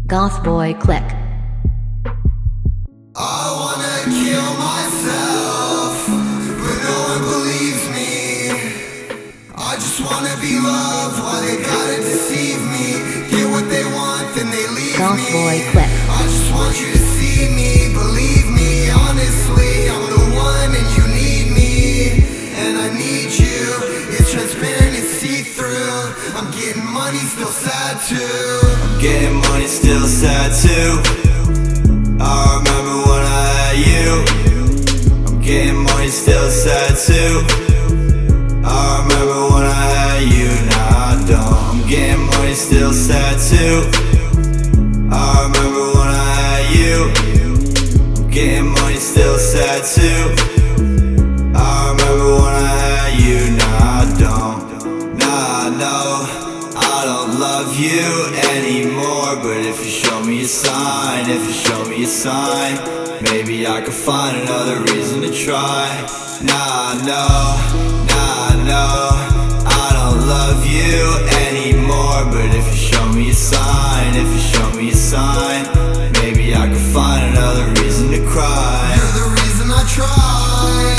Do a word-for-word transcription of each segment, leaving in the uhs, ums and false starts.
Goth Boy Click. I wanna kill myself, but no one believes me. I just wanna be loved, why they gotta deceive me? Get what they want, then they leave Goth me. Boy Click. I just want you to see me, believe me, honestly. I'm the one and you need me, and I need you. It's transparent, it's see-through. I'm getting money, still sad too. I'm getting money, still sad too. I remember when I had you. I'm getting money, still sad too. I remember when I had you, now I don't. I'm getting money, still sad too. I remember when I had you. I'm getting money, still sad too. I remember when I had you, now I don't. Now I know I don't love you anymore, but if you show me a sign, if you show me a sign, maybe I could find another reason to try. Now I know, now I know I don't love you anymore, but if you show me a sign, if you show me a sign, maybe I could find another reason to cry. You're the reason I try.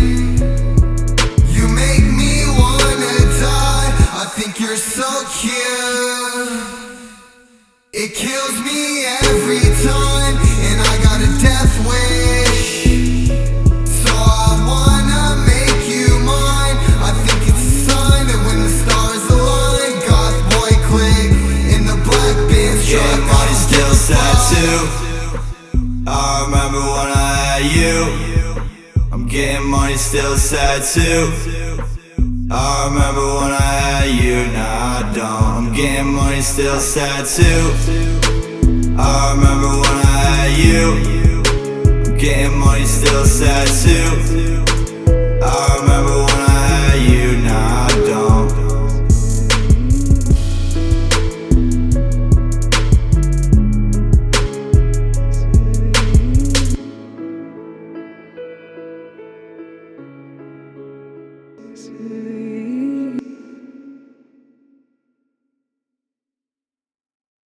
You make me wanna die. I think you're so cute. It kills me every time, and I got a death wish. So I wanna make you mine. I think it's a sign that when the stars align, Goth Boy Click in the black Benz truck. Getting money, still sad too. I remember when I had you. I'm getting money, still sad too. I remember when I had you, now I don't. I'm getting money, still sad too. I remember when I had you. I'm getting money, still sad too. I remember